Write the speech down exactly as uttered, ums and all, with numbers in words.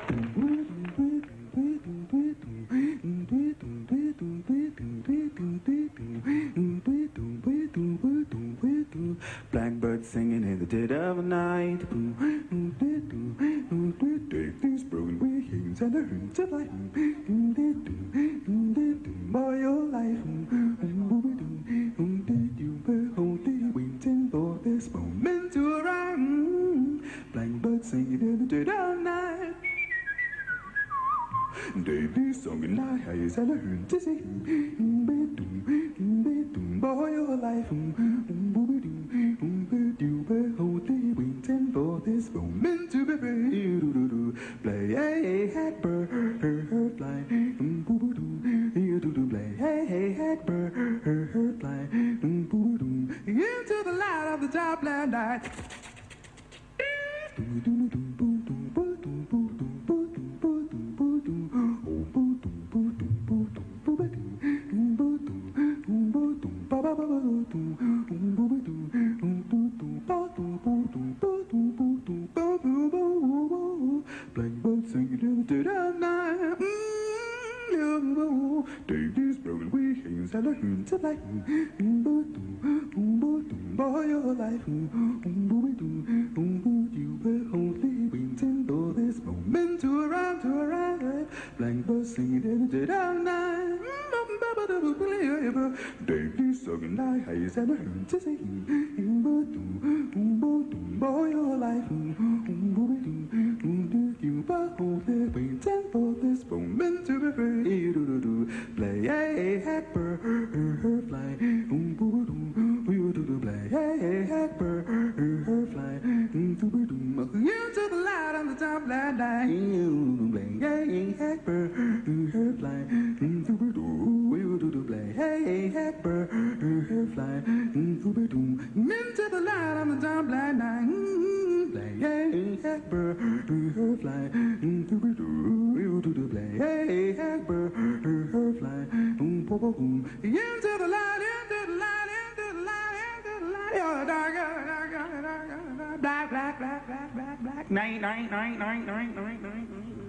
Blackbird singing in the dead of the night. Take these broken wings and the hoots of life. Boy, your life. Only waiting for this moment to arrive. Blackbird singing in the dead of the night. Davy's song and I has and a hoot to sing. Boy, your life. Only waiting for this moment to be free. Play a hat bird, fly. Play a hat bird, fly. Into the light of the top land night. Blackbird singing in the dead of night. Take these broken wings and a hoot to light. Boy, your life. You were only waiting for this moment to arrive, to arrive. Blackbird singing in the dead of night. Davy's song and I has and a hoot to sing. Boy, your life. You were only waiting for this moment to be free. Play a hat bird, fly. Play a hat bird, fly. Into the light on the top land night. Play a hat bird, fly. Play a hat bird, fly. Into the light on the top land night. Play a hat bird, fly. Play a hat bird, fly. Into the light, into the light, into the light, into the light. You're dark, dark, dark, dark, black, black, black, black, black, black. Night, night, night, night, night, night, night.